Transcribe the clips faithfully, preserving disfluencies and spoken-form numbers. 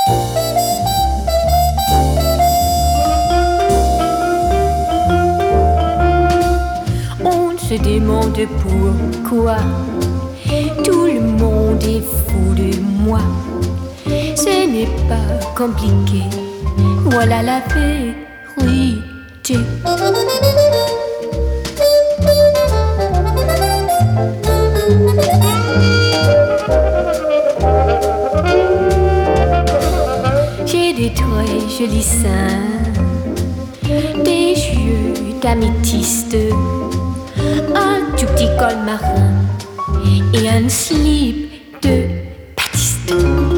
On se demande pourquoi tout le monde est fou de moi. Ce n'est pas compliqué, voilà la vérité. J'ai des très jolis seins, des yeux d'améthyste, un tout petit col marin et un slip de Batiste.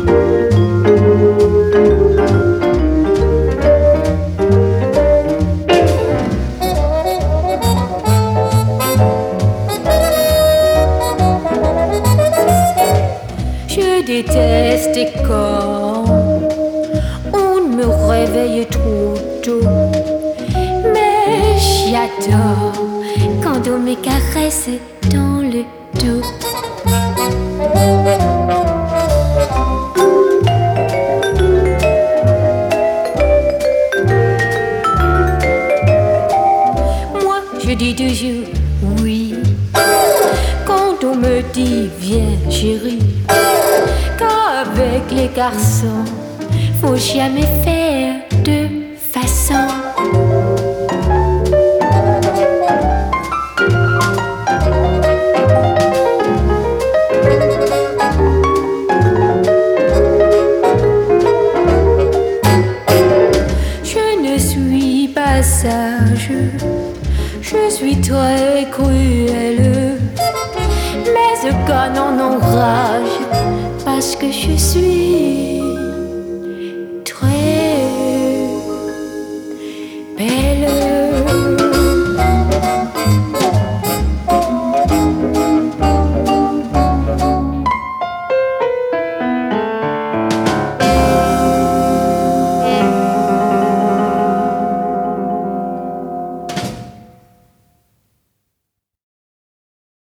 Je déteste quand on me réveille trop tôt, mais j'adore quand on me caresse dans le dos. Moi, je dis toujours oui quand on me dit viens chérie, qu'avec les garçons faut jamais faire de façon. Je ne suis pas sage, je suis très cruelle, mais ce gars n'en enrage parce que je suis